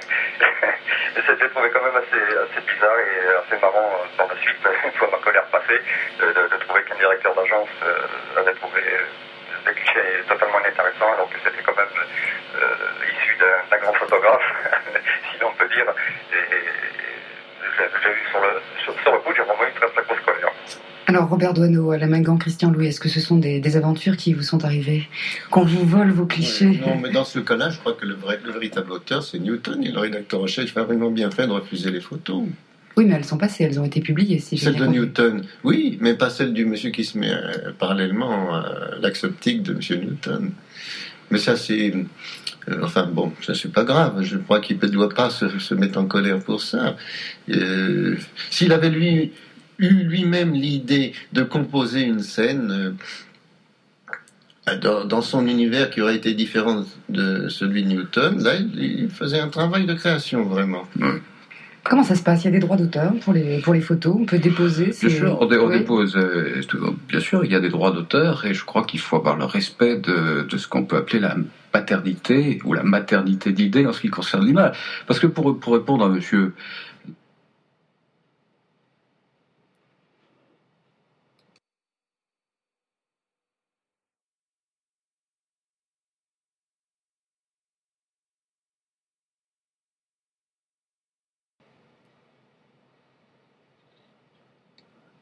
et c'était trouvé quand même assez, assez bizarre et assez marrant euh, par la suite, une fois ma colère passée, de, de, de trouver qu'un directeur d'agence euh, avait trouvé euh, des clichés totalement inintéressants, alors que c'était quand même euh, issu d'un, d'un grand photographe, si l'on peut dire. Et, et j'ai, j'ai eu sur le, sur, sur le coup, j'ai vraiment eu une très très grosse colère. Alors Robert Doisneau, Alain Mingan, Christian Louis, est-ce que ce sont des, des aventures qui vous sont arrivées? Qu'on vous vole vos clichés? Ouais, non, mais dans ce cas-là, je crois que le, vrai, le véritable auteur, c'est Newton, et le rédacteur en chef a vraiment bien fait de refuser les photos. Oui, mais elles sont passées, elles ont été publiées. Si celle de Newton, oui, mais pas celle du monsieur qui se met euh, parallèlement à l'axe optique de monsieur Newton. Mais ça, c'est... Euh, enfin bon, ça c'est pas grave, je crois qu'il ne doit pas se, se mettre en colère pour ça. Euh, s'il avait lui, eu lui-même l'idée de composer une scène euh, dans, dans son univers qui aurait été différent de celui de Newton, là il, il faisait un travail de création vraiment. Ouais. Comment ça se passe? Il y a des droits d'auteur pour les, pour les photos? On peut déposer? Bien sûr, on, dé, on oui. dépose. Euh, bien sûr, il y a des droits d'auteur et je crois qu'il faut avoir le respect de, de ce qu'on peut appeler la paternité ou la maternité d'idées en ce qui concerne l'image. Parce que pour, pour répondre à monsieur...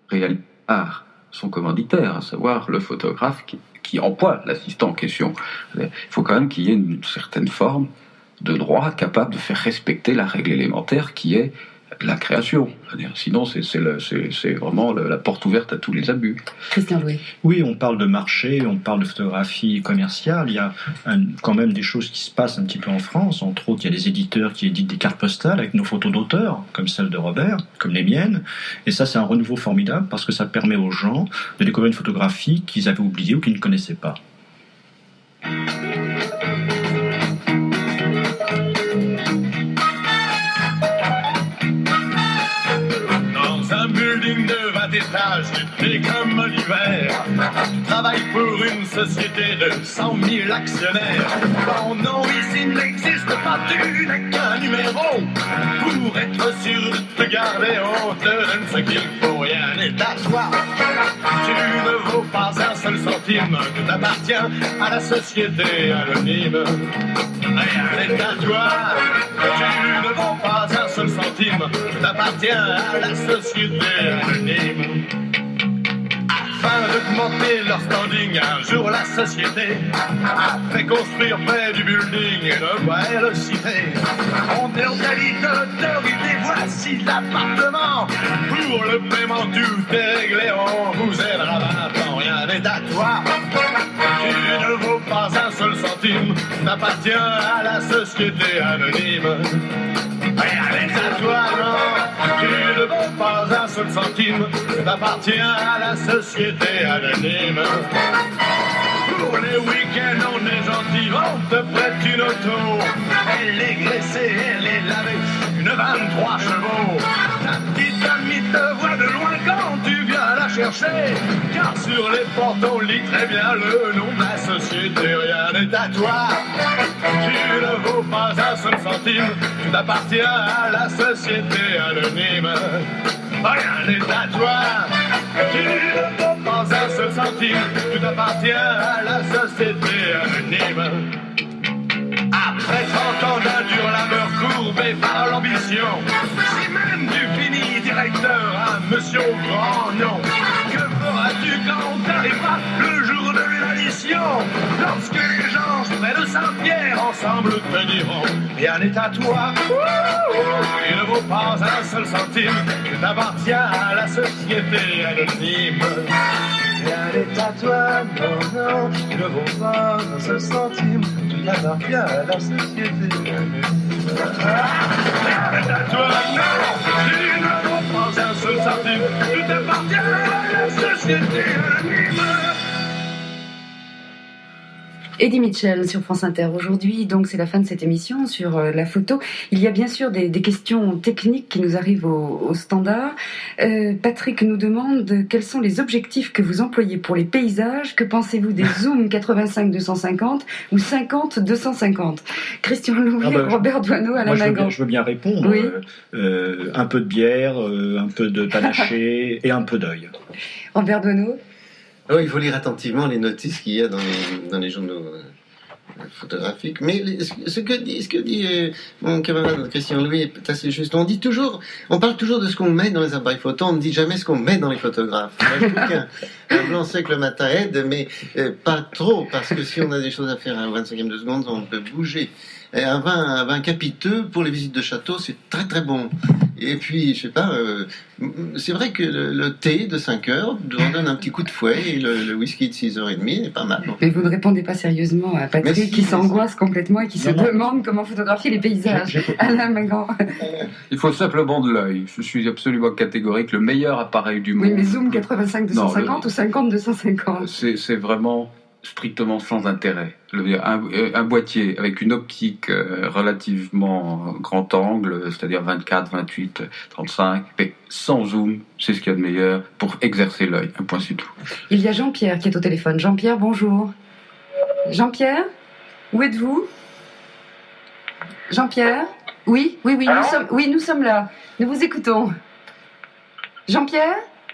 réalisé par son commanditaire, à savoir le photographe qui, qui emploie l'assistant en question. Il faut quand même qu'il y ait une certaine forme de droit capable de faire respecter la règle élémentaire qui est la création. C'est-à-dire, sinon, c'est, c'est, le, c'est, c'est vraiment le, la porte ouverte à tous les abus. Christian Louis. Oui, on parle de marché, on parle de photographie commerciale. Il y a un, quand même des choses qui se passent un petit peu en France. Entre autres, il y a des éditeurs qui éditent des cartes postales avec nos photos d'auteur, comme celle de Robert, comme les miennes. Et ça, c'est un renouveau formidable parce que ça permet aux gens de découvrir une photographie qu'ils avaient oubliée ou qu'ils ne connaissaient pas. De vingt étages, et comme l'hiver, tu travailles pour une société de cent mille actionnaires. Oh non, ici n'existe pas, tu n'es qu'un numéro. Pour être sûr de te garder, on te donne ce qu'il faut, rien n'est à toi. Tu ne vaux pas un seul centime, tout appartient à la société anonyme. Rien n'est à toi, tu ne vaux pas un seul centime, tout appartient à la société anonyme. Afin d'augmenter leur standing, un jour la société a fait construire près du building une belle cité. On est en qualité d'autorité, voici l'appartement. Pour le paiement tout est réglé, on vous aidera maintenant, rien n'est à toi. Tu ne vaux pas un seul centime, t'appartiens à la société anonyme. Rien n'est à toi, non, tu ne vaux pas un seul centime, t'appartiens à la société anonyme. Pour les week-ends, on est gentil, on te prête une auto. Elle est graissée, elle est lavée, une vingt-trois chevaux. Ta petite amie te voit de loin quand tu viens la chercher, car sur les portes on lit très bien le nom de la société. Rien n'est à toi, tu ne vaux pas un seul centime, tu t'appartiens à la société anonyme. Rien n'est à toi, tu ne vaux pas un seul centime, tu t'appartiens à la société anonyme. Après trente ans d'un dur labeur courbé par l'ambition, si même tu finis directeur à monsieur au grand nom, que feras-tu quand t'arriveras le jour de l'addition? Lorsque les gens près de Saint-Pierre ensemble te diront rien n'est à toi, il ne vaut pas un seul centime, tu t'appartiens à la société anonyme. Rien n'est à toi, non, non, tu ne vaux pas un seul centime, tu t'appartiens à la société anonyme. Rien n'est à toi, non, tu ne vaux pas un seul centime, tu t'appartiens à la société anonyme. Eddie Mitchell sur France Inter aujourd'hui, donc c'est la fin de cette émission sur euh, la photo. Il y a bien sûr des, des questions techniques qui nous arrivent au, au standard. Euh, Patrick nous demande quels sont les objectifs que vous employez pour les paysages. Que pensez-vous des zoom quatre-vingt-cinq deux cent cinquante ou cinquante deux cent cinquante? Christian Louis, ah bah, Robert Doisneau à la main gauche. Je veux bien répondre. Oui. Euh, euh, un peu de bière, euh, un peu de panaché et un peu d'œil. Robert Doisneau. Oh, il faut lire attentivement les notices qu'il y a dans les, dans les journaux euh, photographiques. Mais les, ce que dit, ce que dit euh, mon camarade Christian Louis est assez juste. On dit toujours, on parle toujours de ce qu'on met dans les appareils photo, on ne dit jamais ce qu'on met dans les photographes. Moi, je trouve qu'un un blanc sec le matin aide, mais euh, pas trop, parce que si on a des choses à faire à un vingt-cinquième de seconde, on peut bouger. Et un vin, un vin capiteux pour les visites de château, c'est très très bon. Et puis, je sais pas, euh, c'est vrai que le, le thé de cinq heures on donne un petit coup de fouet et le, le whisky de six heures trente n'est pas mal. Non. Mais vous ne répondez pas sérieusement à Patrick si, qui s'angoisse complètement et qui se non, demande non. comment photographier les paysages. Alain Magran. Il faut simplement de l'œil. Je suis absolument catégorique. Le meilleur appareil du monde. Oui, mais zoom quatre-vingt-cinq deux cent cinquante ou cinquante deux cent cinquante c'est, c'est vraiment strictement sans intérêt. Le, un, un boîtier avec une optique euh, relativement grand angle, c'est-à-dire vingt-quatre, vingt-huit, trente-cinq, mais sans zoom, c'est ce qu'il y a de meilleur pour exercer l'œil. Un point, c'est tout. Il y a Jean-Pierre qui est au téléphone. Jean-Pierre, bonjour. Jean-Pierre, où êtes-vous? Jean-Pierre? Oui, oui, oui, nous sommes, oui, nous sommes là. Nous vous écoutons. Jean-Pierre?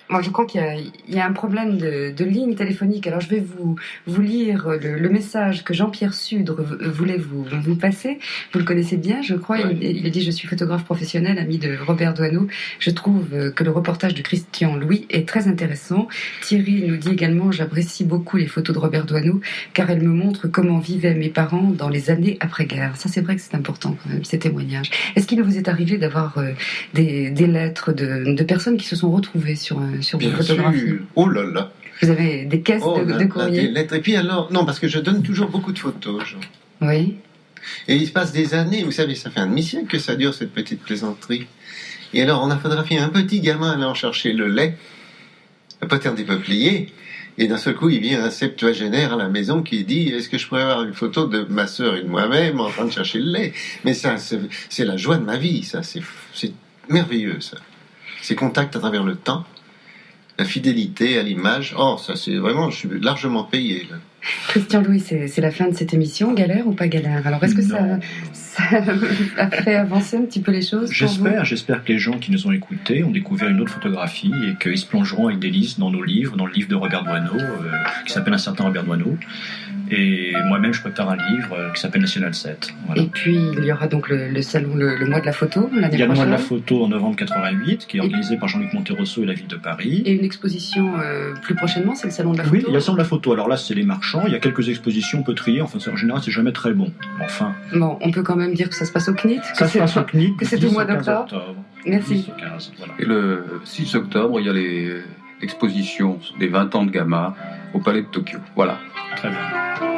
Moi, je crois qu'il y a, il y a un problème de, de ligne téléphonique. Alors, je vais vous, vous lire le, le message que Jean-Pierre Sudre voulait vous, vous passer. Vous le connaissez bien, je crois. Ouais. Il, il a dit « Je suis photographe professionnel, ami de Robert Doisneau. Je trouve que le reportage de Christian Louis est très intéressant. Thierry nous dit également « J'apprécie beaucoup les photos de Robert Doisneau car elles me montrent comment vivaient mes parents dans les années après-guerre. » Ça, c'est vrai que c'est important quand même, ces témoignages. Est-ce qu'il vous est arrivé d'avoir euh, des, des lettres de, de personnes qui se sont retrouvées sur un sur vos Bien photographies. sûr. Oh là là. Vous avez des caisses Oh, de, là, de là, courrier. des lettres. Et puis alors, non, parce que je donne toujours beaucoup de photos. Jean. Oui. Et il se passe des années, vous savez, ça fait un demi-siècle que ça dure cette petite plaisanterie. Et alors, on a photographié un petit gamin allant chercher le lait, à Potter des Peupliers, et d'un seul coup, il vient un septuagénaire à la maison qui dit « Est-ce que je pourrais avoir une photo de ma sœur et de moi-même en train de chercher le lait ?» Mais ça, c'est, c'est la joie de ma vie, ça, c'est, c'est merveilleux, ça. Ces contacts à travers le temps. La fidélité à l'image, oh, ça c'est vraiment, je suis largement payé. Là. Christian Louis, c'est, c'est la fin de cette émission, galère ou pas galère? Alors est-ce que ça, ça a fait avancer un petit peu les choses? J'espère, j'espère que les gens qui nous ont écoutés ont découvert une autre photographie et qu'ils se plongeront avec délice dans nos livres, dans le livre de Robert Doisneau, euh, qui s'appelle Un certain Robert Doisneau. Et moi-même, je prépare un livre euh, qui s'appelle National sept. Voilà. Et puis, il y aura donc le, le salon, le, le mois de la photo, l'année prochaine. Il y a le mois de la photo en novembre quatre-vingt-huit, qui est organisé et... par Jean-Luc Monterosso et la ville de Paris. Et une exposition euh, plus prochainement, c'est le salon de la photo? Oui, il y a le salon de la photo. Alors là, c'est les marchands. Il y a quelques expositions, on peut trier. Enfin, en général, c'est jamais très bon. Enfin. Bon, on peut quand même dire que ça se passe au C N I T. Ça se passe au C N I T. Que c'est au mois d'octobre. Merci. dix au quinze, voilà. Et le six octobre, il y a les, l'exposition des vingt ans de Gamma au Palais de Tokyo. Voilà. Très bien.